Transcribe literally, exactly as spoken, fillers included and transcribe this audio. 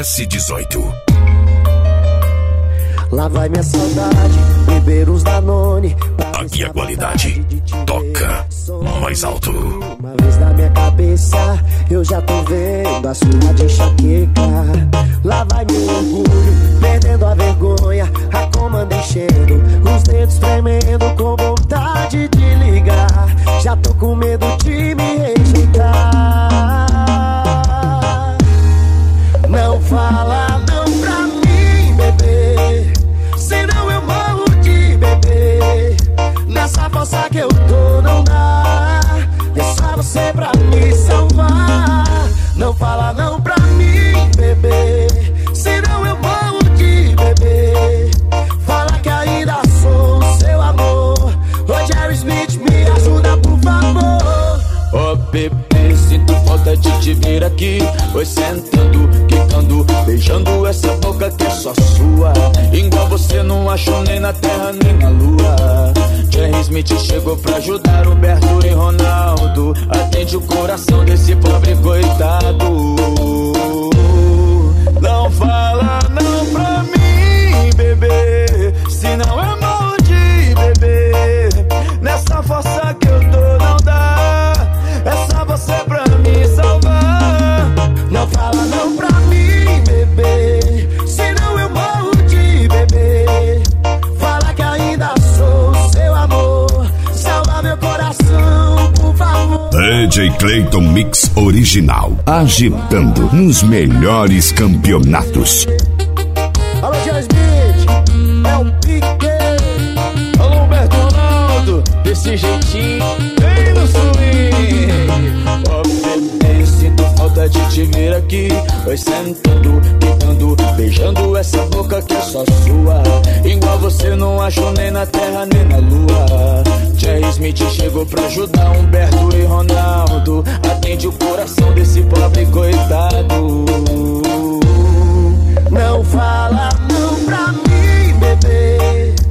S dezoito. Lá vai minha saudade, beber uns Danone. Aqui a qualidade toca mais alto. Uma vez na minha cabeça, eu já tô vendo a sua de enxaqueca. Lá vai meu orgulho, perdendo a vergonha, a comanda enchendo, os dedos tremendo com vontade de ligar. Já tô com medo de me rejeitar. Não fala não pra mim, bebê, senão eu morro de beber. Nessa força que eu tô não dá, é só você pra me salvar. Não fala não pra mim, bebê, senão eu morro de beber. Fala que ainda sou o seu amor. Ô Jerry Smith, me ajuda por favor. Ô oh, bebê, sinto falta de te ver aqui. Oi, sentando, quicando, beijando essa boca que é só sua. Igual você não achou nem na terra nem na lua. Jerry Smith chegou pra ajudar Roberto e Ronaldo. Atende o coração desse pobre coitado. Não fala não pra mim, bebê, senão eu morro de beber. Nessa força que eu tô não dá, é só você pra me salvar. Não fala não pra mim, bebê, senão eu morro de beber. Fala que ainda sou o seu amor. Salva meu coração, por favor. D J Clayton Mix Original, agitando nos melhores campeonatos. Alô, Jerry Smith, é o Pique. Alô, Roberto Ronaldo, desse jeitinho, bem no swing. Ó, bebê, sinto falta de te ver aqui. Oi, sentando, quicando, beijando essa boca que é só sua. Igual você não achou nem na terra nem na lua. Jerry Smith chegou pra ajudar Humberto e Ronaldo. Atende o coração desse pobre coitado. Não fala não pra mim, bebê,